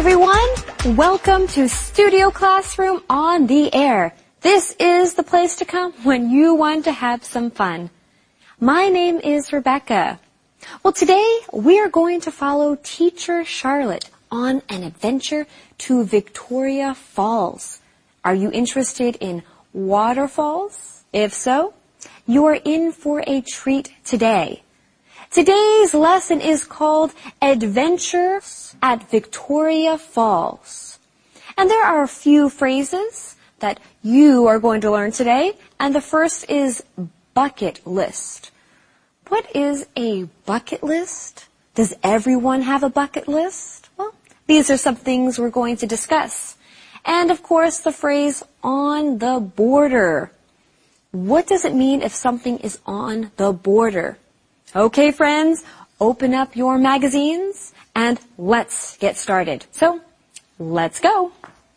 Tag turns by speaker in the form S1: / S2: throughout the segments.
S1: everyone. Welcome to Studio Classroom on the Air. This is the place to come when you want to have some fun. My name is Rebecca. Well, today we are going to follow Teacher Charlotte on an adventure to Victoria Falls. Are you interested in waterfalls? If so, you are in for a treat today. Today's lesson is called Adventures at Victoria Falls. And there are a few phrases that you are going to learn today. And the first is bucket list. What is a bucket list? Does everyone have a bucket list? Well, these are some things we're going to discuss. And of course, the phrase on the border. What does it mean if something is on the border? Okay, friends, open up your magazines and let's get started. So, let's go.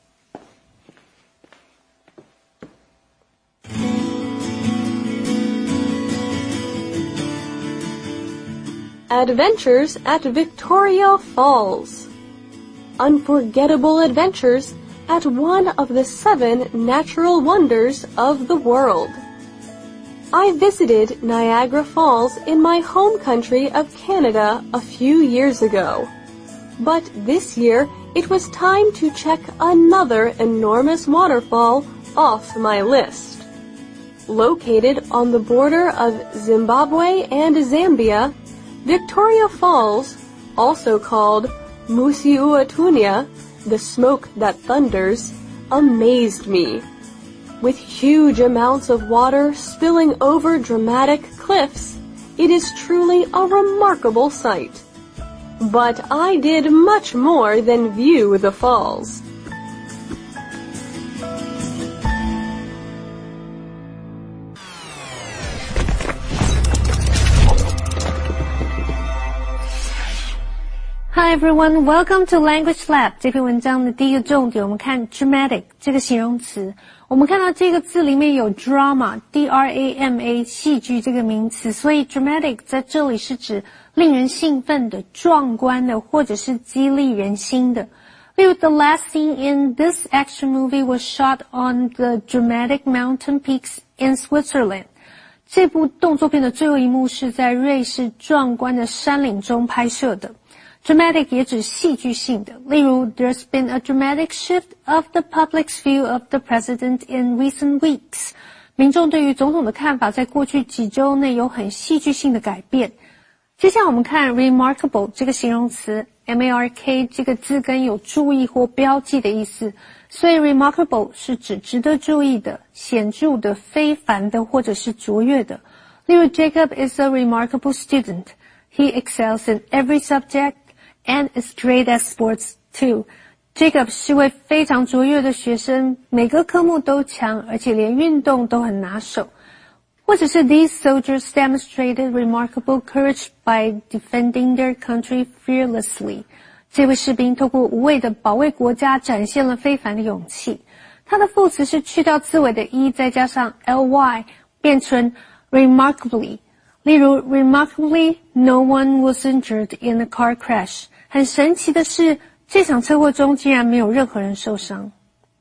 S2: Adventures at Victoria Falls. Unforgettable adventures at one of the 7 natural wonders of the world. I visited Niagara Falls in my home country of Canada a few years ago. But this year, it was time to check another enormous waterfall off my list. Located on the border of Zimbabwe and Zambia, Victoria Falls, also called Musiuatunya, the smoke that thunders, amazed me. With huge amounts of water spilling over dramatic cliffs, it is truly a remarkable sight. But I did much more than view the falls.
S3: Hi everyone, welcome to Language Lab. 这篇文章的第一个重点，我们看 dramatic 这个形容词。我们看到这个字里面有 drama, D-R-A-M-A, 戏剧这个名词，所以 dramatic 在这里是指令人兴奋的、壮观的，或者是激励人心的。例如 the last scene in this action movie was shot on the dramatic mountain peaks in Switzerland. 这部动作片的最后一幕是在瑞士壮观的山岭中拍摄的。Dramatic 也指戏剧性的，例如 There's been a dramatic shift of the public's view of the president in recent weeks. 民众对于总统的看法在过去几周内有很戏剧性的改变。接下来我们看 remarkable 这个形容词 M-A-R-K 这个字根有注意或标记的意思，所以 remarkable 是指值得注意的、显著的、非凡的或者是卓越的。例如 Jacob is a remarkable student. He excels in every subject.And is great at sports too. Jacob 是位非常卓越的学生，每个科目都强，而且连运动都很拿手。或者是 These soldiers demonstrated remarkable courage by defending their country fearlessly. 这位士兵透过无畏的保卫国家，展现了非凡的勇气。它的副词是去掉字尾的 e， 再加上 ly， 变成 remarkably。例如 Remarkably, no one was injured in a car crash. 很神奇的是，这场车祸中竟然没有任何人受伤。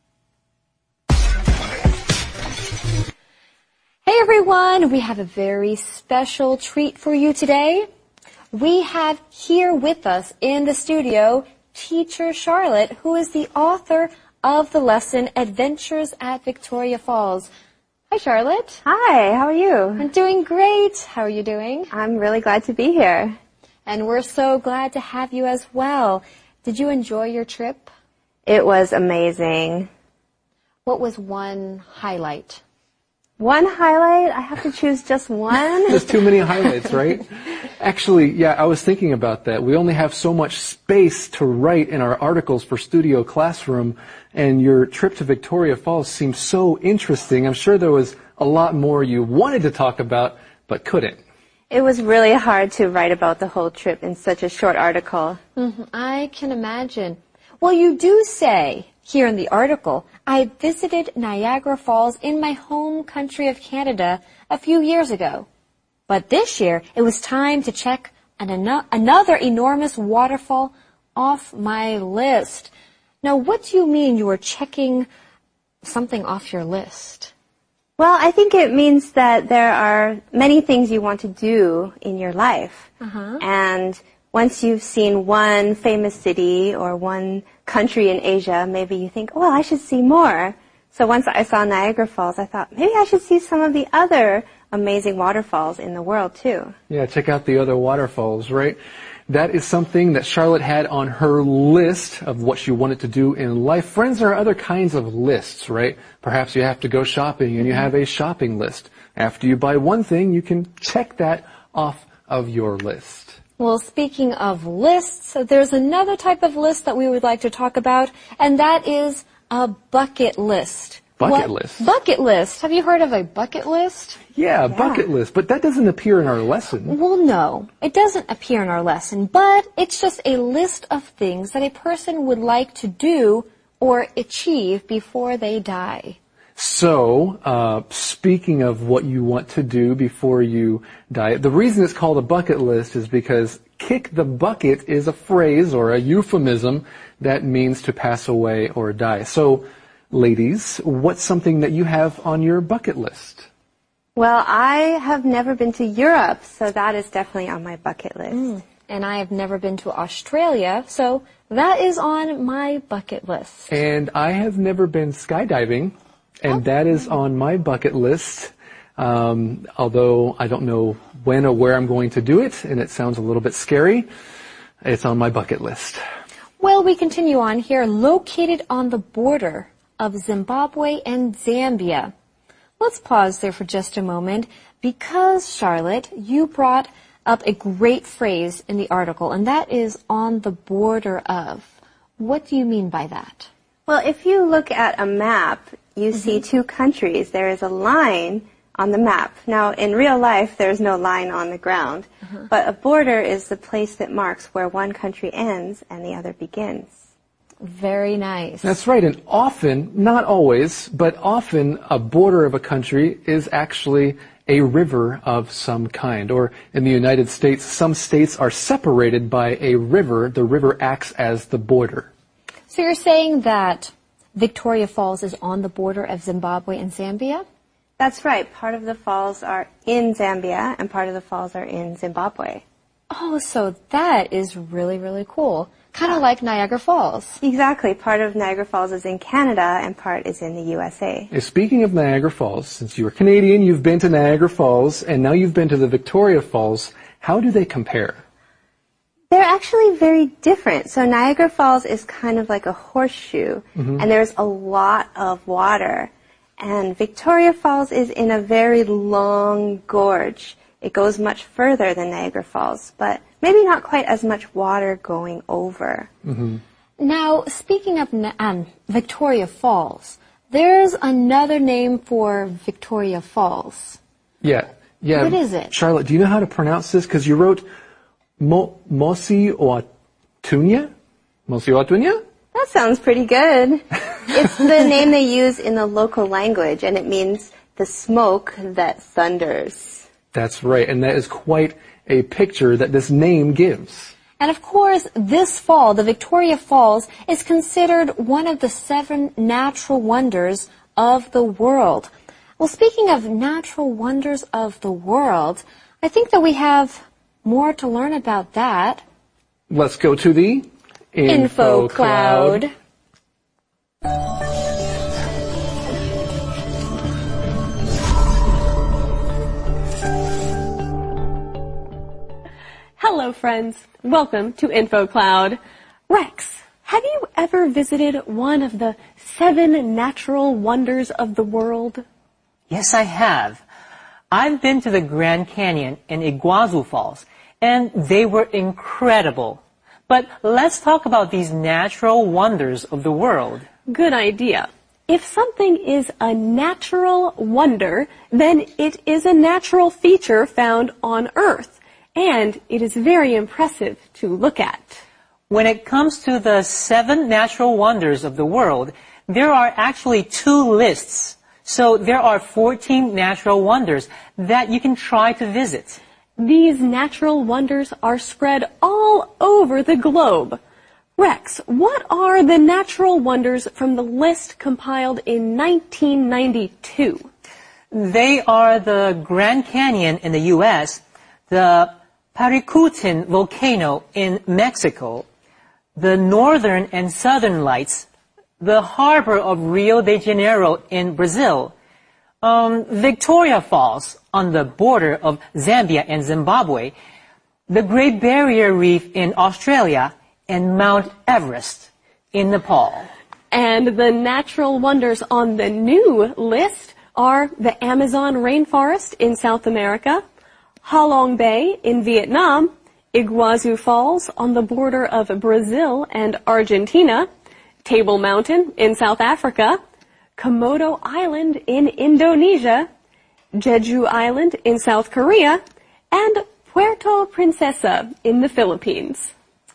S1: Hey everyone, we have a very special treat for you today. We have here with us in the studio Teacher Charlotte, who is the author of the lesson Adventures at Victoria Falls.Hi, Charlotte.
S4: Hi, how are you?
S1: I'm doing great. How are you doing?
S4: I'm really glad to be here.
S1: And we're so glad to have you as well. Did you enjoy your trip?
S4: It was amazing.
S1: What was one highlight?
S4: One highlight? I have to choose just one?
S5: There's too many highlights, right? Actually, yeah, I was thinking about that. We only have so much space to write in our articles for Studio Classroom, and your trip to Victoria Falls seemed so interesting. I'm sure there was a lot more you wanted to talk about, but couldn't.
S4: It was really hard to write about the whole trip in such a short article.
S1: I can imagine. Well, you do say here in the article, I visited Niagara Falls in my home country of Canada a few years ago. But this year, it was time to check another enormous waterfall off my list. Now, what do you mean you are checking something off your list?
S4: Well, I think it means that there are many things you want to do in your life. And once you've seen one famous city or one country in Asia, maybe you think, well, I should see more. So once I saw Niagara Falls, I thought, maybe I should see some of the other amazing waterfalls in the world, too.
S5: Yeah, check out the other waterfalls, right? That is something that Charlotte had on her list of what she wanted to do in life. Friends, there are other kinds of lists, right? Perhaps you have to go shopping and you have a shopping list. After you buy one thing, you can check that off of your list.
S1: Well, speaking of lists, there's another type of list that we would like to talk about, and that is a bucket list.
S5: Bucket list?
S1: Bucket list. Have you heard of a bucket list?
S5: Yeah, bucket list, but that doesn't appear in our lesson.
S1: Well, no, it doesn't appear in our lesson, but it's just a list of things that a person would like to do or achieve before they die.
S5: So, speaking of what you want to do before you die, the reason it's called a bucket list is because kick the bucket is a phrase or a euphemism that means to pass away or die. So, ladies, what's something that you have on your bucket list?
S4: Well, I have never been to Europe, so that is definitely on my bucket list.
S1: And I have never been to Australia, so that is on my bucket list.
S5: And I have never been skydiving, and that is on my bucket list. Although I don't know when or where I'm going to do it, and it sounds a little bit scary, it's on my bucket list.
S1: Well, we continue on here. Located on the border of Zimbabwe and Zambia. Let's pause there for just a moment because, Charlotte, you brought up a great phrase in the article, and that is on the border of. What do you mean by that?
S4: Well, if you look at a map, you see two countries. There is a line on the map. Now, in real life, there's no line on the ground, but a border is the place that marks where one country ends and the other begins.
S1: Very nice.
S5: That's right, and often, not always, but often a border of a country is actually a river of some kind. Or in the United States, some states are separated by a river. The river acts as the border.
S1: So you're saying that Victoria Falls is on the border of Zimbabwe and Zambia?
S4: That's right. Part of the falls are in Zambia and part of the falls are in Zimbabwe.
S1: Oh, so that is really, really cool. Kind of like Niagara Falls.
S4: Exactly. Part of Niagara Falls is in Canada and part is in the USA.
S5: Speaking of Niagara Falls, since you're Canadian, you've been to Niagara Falls, and now you've been to the Victoria Falls. How do they compare?
S4: They're actually very different. So Niagara Falls is kind of like a horseshoe, and there's a lot of water. And Victoria Falls is in a very long gorge. It goes much further than Niagara Falls, but maybe not quite as much water going over.
S1: Now, speaking of Victoria Falls, there's another name for Victoria Falls.
S5: Yeah.
S1: What is it?
S5: Charlotte, do you know how to pronounce this? Because you wrote Mosi-oa-Tunya? Mosi-oa-Tunya?
S4: That sounds pretty good. It's the name they use in the local language, and it means the smoke that thunders.
S5: That's right, and that is quite a picture that this name gives.
S1: And of course, this fall, the Victoria Falls is considered one of the 7 natural wonders of the world. Well, speaking of natural wonders of the world, I think that we have more to learn about that.
S5: Let's go to the Info Cloud.
S2: Hello, friends. Welcome to InfoCloud. Rex, have you ever visited one of the 7 natural wonders of the world?
S6: Yes, I have. I've been to the Grand Canyon and Iguazu Falls, and they were incredible. But let's talk about these natural wonders of the world.
S2: Good idea. If something is a natural wonder, then it is a natural feature found on Earth. And it is very impressive to look at.
S6: When it comes to the 7 natural wonders of the world, there are actually 2 lists. So there are 14 natural wonders that you can try to visit.
S2: These natural wonders are spread all over the globe. Rex, what are the natural wonders from the list compiled in 1992?
S6: They are the Grand Canyon in the U.S., the Paricutin volcano in Mexico, the northern and southern lights, the harbor of Rio de Janeiro in Brazil, Victoria Falls on the border of Zambia and Zimbabwe, the Great Barrier Reef in Australia, and Mount Everest in Nepal.
S2: And the natural wonders on the new list are the Amazon rainforest in South America, Halong Bay in Vietnam, Iguazu Falls on the border of Brazil and Argentina, Table Mountain in South Africa, Komodo Island in Indonesia, Jeju Island in South Korea, and Puerto Princesa in the Philippines.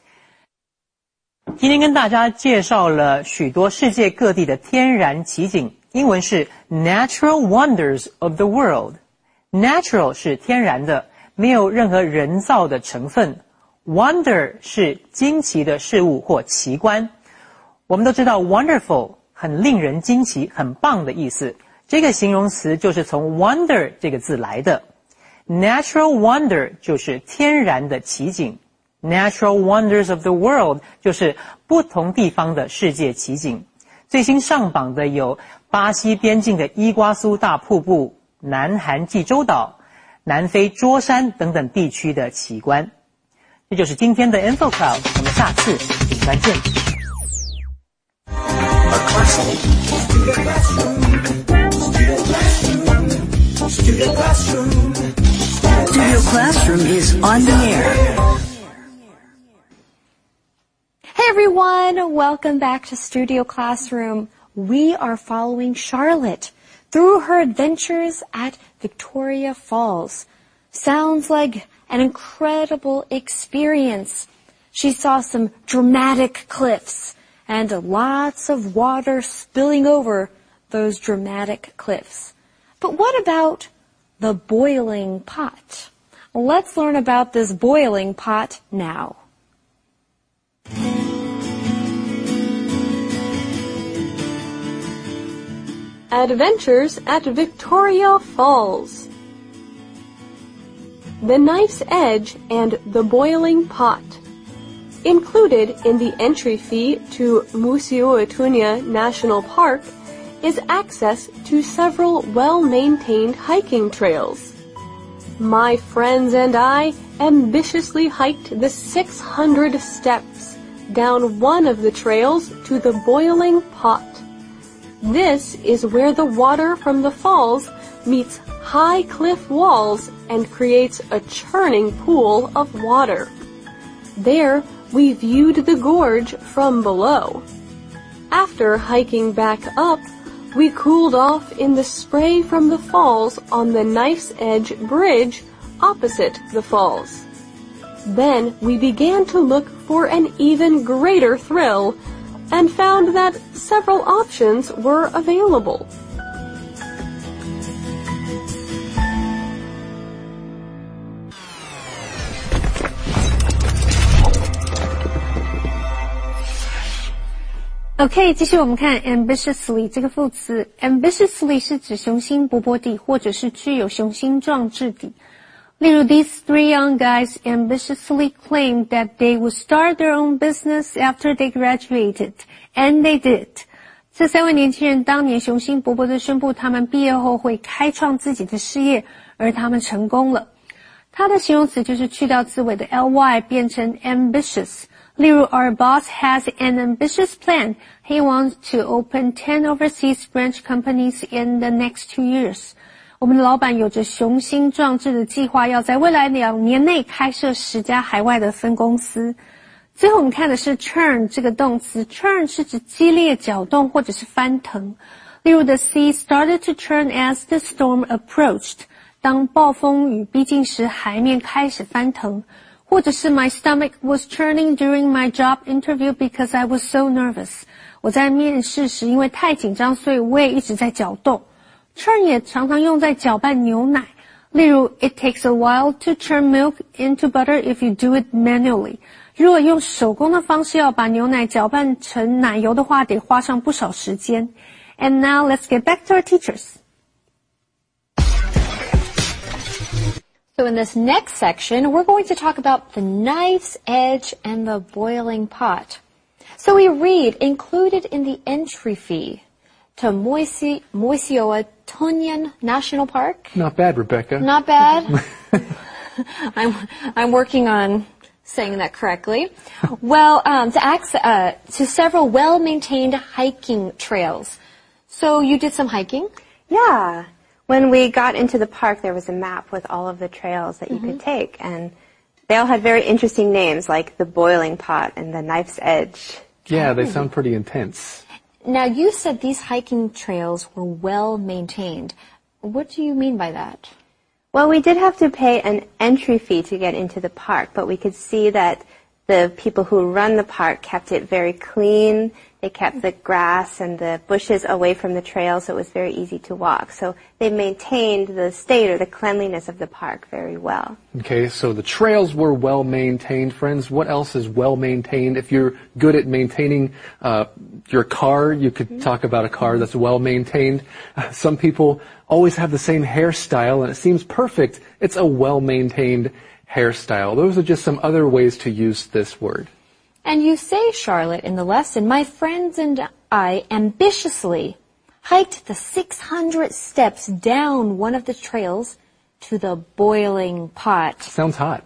S6: 今天跟大家介绍了许多世界各地的天然奇景，英文是 Natural Wonders of the World. Natural 是天然的，没有任何人造的成分。Wonder 是惊奇的事物或奇观。我们都知道 wonderful 很令人惊奇，很棒的意思。这个形容词就是从 wonder 这个字来的。Natural wonder 就是天然的奇景。Natural wonders of the world 就是不同地方的世界奇景。最新上榜的有巴西边境的伊瓜苏大瀑布、南韩济州岛、南非桌山等等地区的奇观。这就是今天的 InfoCloud， 我们下次顶端见。
S7: Studio Classroom is on the air.
S1: Hey everyone, welcome back to Studio Classroom. We are following Charlotte through her adventures at Victoria Falls. Sounds like an incredible experience. She saw some dramatic cliffs and lots of water spilling over those dramatic cliffs. But what about the boiling pot? Let's learn about this boiling pot now.
S2: Adventures at Victoria Falls. The Knife's Edge and the Boiling Pot. Included in the entry fee to Museoitunya National Park is access to several well-maintained hiking trails. My friends and I ambitiously hiked the 600 steps down one of the trails to the Boiling Pot. This is where the water from the falls meets high cliff walls and creates a churning pool of water. There, we viewed the gorge from below. After hiking back up, we cooled off in the spray from the falls on the Knife's Edge Bridge opposite the falls. Then we began to look for an even greater thrill and found that several options were available.
S3: OK， 继续我们看 ambitiously 这个副词。ambitiously 是指雄心勃勃地，或者是具有雄心壮志地。例如 these three young guys ambitiously claimed that they would start their own business after they graduated, and they did. 这三位年轻人当年雄心勃勃地宣布他们毕业后会开创自己的事业，而他们成功了。它的形容词就是去掉字尾的 ly 变成 ambitious。例如 our boss has an ambitious plan. He wants to open 10 overseas branch companies in the next 2 years. 我们的老板有着雄心壮志的计划，要在未来2年内开设10家海外的分公司。最后我们看的是 churn 这个动词。 churn 是指激烈搅动或者是翻腾。例如 the sea started to churn as the storm approached. 当暴风雨逼近时，海面开始翻腾。或者是 my stomach was churning during my job interview because I was so nervous. 我在面试时因为太紧张，所以我也一直在搅动。churn 也常常用在搅拌牛奶。例如 it takes a while to churn milk into butter if you do it manually. 如果用手工的方式要把牛奶搅拌成奶油的话，得花上不少时间。And now let's get back to our teachers.
S1: So in this next section, we're going to talk about the knife's edge and the boiling pot. So we read, included in the entry fee to Moisioa Tunyan National Park.
S5: Not bad, Rebecca.
S1: Not bad. I'm working on saying that correctly. Well, to several well-maintained hiking trails. So you did some hiking?
S4: Yeah. When we got into the park, there was a map with all of the trails that you could take, and they all had very interesting names, like the Boiling Pot and the Knife's Edge.
S5: Yeah, they sound pretty intense.
S1: Now, you said these hiking trails were well-maintained. What do you mean by that?
S4: Well, we did have to pay an entry fee to get into the park, but we could see that the people who run the park kept it very clean. They kept the grass and the bushes away from the trail, so it was very easy to walk. So they maintained the state or the cleanliness of the park very well.
S5: Okay, so the trails were well maintained. Friends, what else is well maintained? If you're good at maintaining your car, you could talk about a car that's well maintained. Some people always have the same hairstyle, and it seems perfect. It's a well maintained hairstyle. Those are just some other ways to use this word.
S1: And you say, Charlotte, in the lesson, my friends and I ambitiously hiked the 600 steps down one of the trails to the boiling pot.
S5: Sounds hot.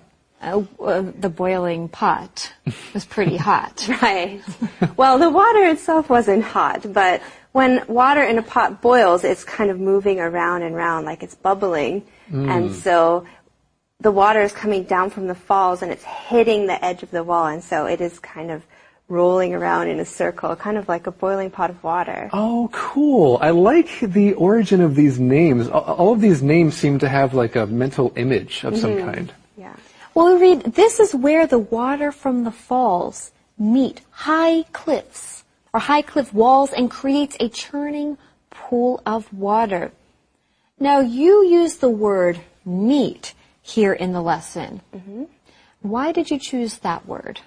S1: The boiling pot was pretty hot.
S4: Right. Well, the water itself wasn't hot, but when water in a pot boils, it's kind of moving around and around like it's bubbling. And so the water is coming down from the falls and it's hitting the edge of the wall, and so it is kind of rolling around in a circle, kind of like a boiling pot of water.
S5: Oh, cool. I like the origin of these names. All of these names seem to have like a mental image of some kind.
S4: Yeah.
S1: Well, we read, this is where the water from the falls meet high cliffs or high cliff walls and creates a churning pool of water. Now, you use the word meet here in the lesson. Why did you choose that word?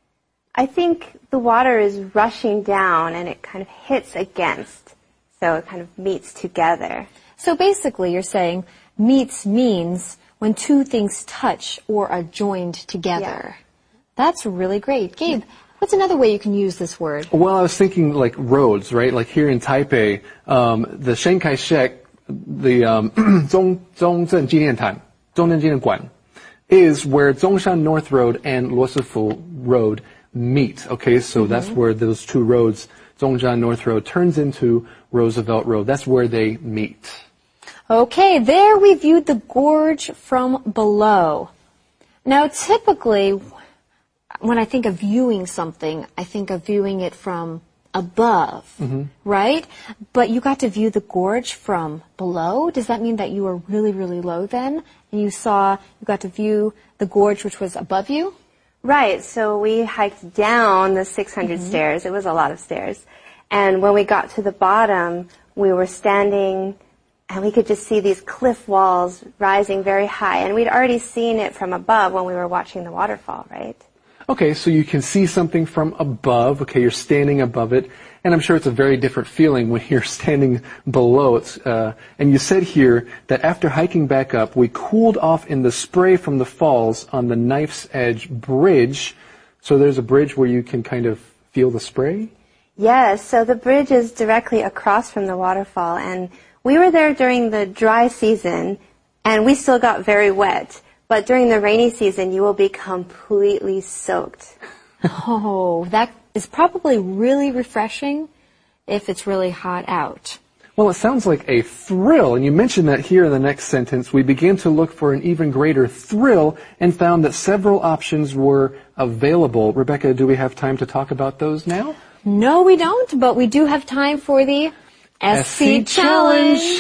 S4: I think the water is rushing down and it kind of hits against, so it kind of meets together.
S1: So basically you're saying meets means when two things touch or are joined together.
S4: Yeah.
S1: That's really great. Gabe, what's another way you can use this word?
S5: Well, I was thinking like roads, right? Like here in Taipei, the Chiang Kai-shek, the Zhongzhen Jidiantan, Zhongzhen Jidianguan, is where Zhongshan North Road and Luosifu Road meet. Okay, so that's where those two roads, Zhongshan North Road, turns into Roosevelt Road. That's where they meet.
S1: Okay, there we viewed the gorge from below. Now, typically, when I think of viewing something, I think of viewing it from above, right? But you got to view the gorge from below. Does that mean that you were really, really low then? And you got to view the gorge which was above you?
S4: Right, so we hiked down the 600 stairs. It was a lot of stairs. And when we got to the bottom, we were standing and we could just see these cliff walls rising very high. And we'd already seen it from above when we were watching the waterfall, right?
S5: Okay, so you can see something from above. Okay, you're standing above it. And I'm sure it's a very different feeling when you're standing below it. And you said here that after hiking back up, we cooled off in the spray from the falls on the Knife's Edge Bridge. So there's a bridge where you can kind of feel the spray?
S4: Yes, so the bridge is directly across from the waterfall. And we were there during the dry season, and we still got very wet. But during the rainy season, you will be completely soaked.
S1: Oh, that is probably really refreshing if it's really hot out.
S5: Well, it sounds like a thrill, and you mentioned that here in the next sentence. We began to look for an even greater thrill and found that several options were available. Rebecca, do we have time to talk about those now?
S1: No, we don't, but we do have time for the SC Challenge.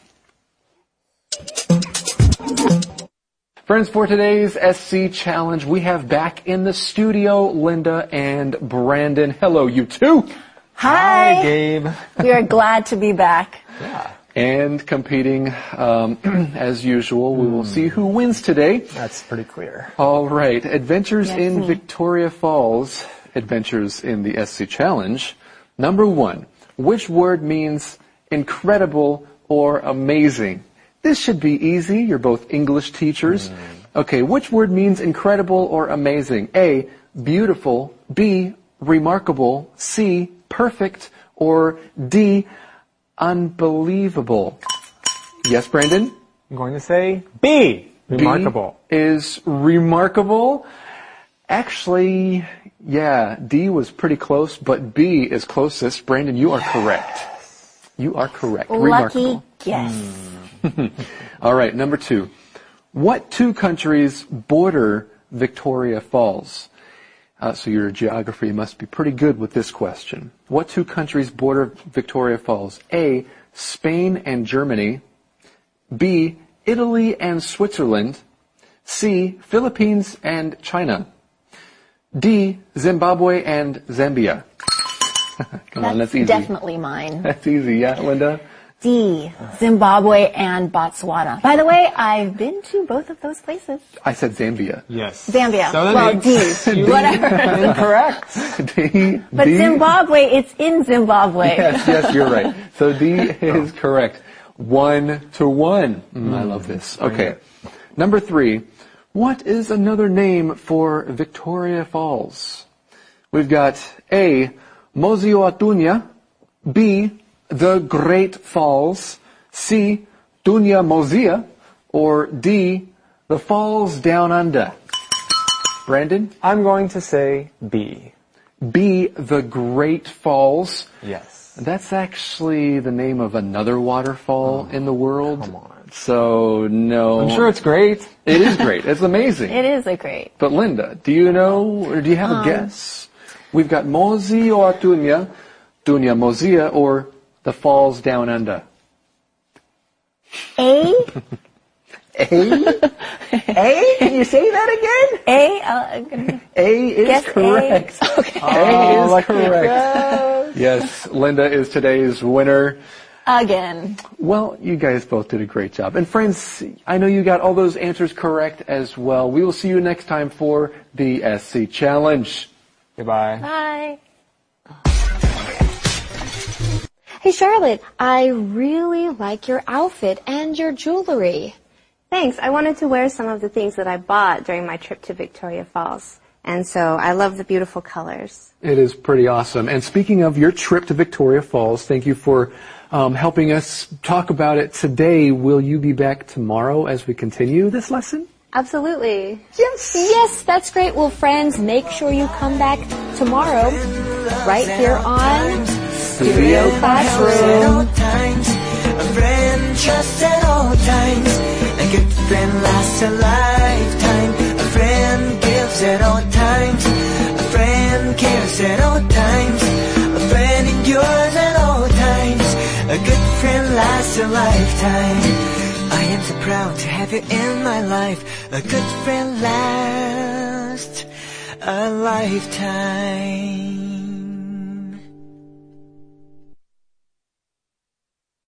S5: Friends, for today's SC Challenge, we have back in the studio Linda and Brandon. Hello, you two.
S8: Hi,
S6: Gabe.
S8: We are glad to be back.
S5: Yeah. And competing, as usual, we will see who wins today.
S8: That's pretty clear.
S5: All right. Adventures in Victoria Falls. Adventures in the SC Challenge. Number 1. Which word means incredible or amazing? This should be easy. You're both English teachers. Okay, which word means incredible or amazing? A, beautiful. B, remarkable. C, perfect. Or D, unbelievable. Yes, Brandon?
S8: I'm going to say B. Remarkable.
S5: B is remarkable. Actually, yeah, D was pretty close, but B is closest. Brandon, you are correct. You are correct.
S1: Lucky
S5: Remarkable.
S1: guess.
S5: All right, number 2. What 2 countries border Victoria Falls? So your geography must be pretty good with this question. What 2 countries border Victoria Falls? A, Spain and Germany. B, Italy and Switzerland. C, Philippines and China. D, Zimbabwe and Zambia. Come on, that's easy.
S9: Definitely mine.
S5: That's easy, yeah, Linda?
S9: D, Zimbabwe and Botswana. By the way, I've been to both of those places.
S5: I said Zambia.
S8: Yes.
S9: Zambia.
S8: So
S9: Well, D. Whatever.
S8: Incorrect.
S5: D.
S9: But
S5: D?
S9: Zimbabwe, it's in Zimbabwe.
S5: Yes, you're right. So D is correct. 1-1. I love this. Okay. Number 3. What is another name for Victoria Falls? We've got A, Mozioatunya. B, the Great Falls. C, Dunya Mozia. Or D, the Falls Down Under. Brandon?
S8: I'm going to say B.
S5: B, the Great Falls.
S8: Yes.
S5: That's actually the name of another waterfall in the world.
S8: Come on.
S5: So, no.
S8: I'm sure it's great.
S5: It is great. It's amazing.
S9: It is a great.
S5: But Linda, do you know, or do you have a guess? We've got Mozioatunya, Dunya Mozia, or the Falls Down Under.
S9: A?
S5: A? A? Can you say that again?
S9: A?
S5: A is
S9: Guess
S5: correct.
S9: A. Okay.
S5: A is correct. Yes, Linda is today's winner.
S9: Again.
S5: Well, you guys both did a great job. And friends, I know you got all those answers correct as well. We will see you next time for the SC Challenge.
S8: Goodbye.
S9: Bye.
S1: Hey, Charlotte, I really like your outfit and your jewelry.
S4: Thanks. I wanted to wear some of the things that I bought during my trip to Victoria Falls. And so I love the beautiful colors.
S5: It is pretty awesome. And speaking of your trip to Victoria Falls, thank you for helping us talk about it today. Will you be back tomorrow as we continue this lesson?
S4: Absolutely.
S1: Yes, that's great. Well, friends, make sure you come back tomorrow right here on Studio Classroom.
S10: A friend trusts at all times. A good friend lasts a lifetime. A friend gives at all times. A friend cares at all times. A friend endures at all times. A good friend lasts a lifetime. I am so proud to have you in my life. A good friend lasts a lifetime.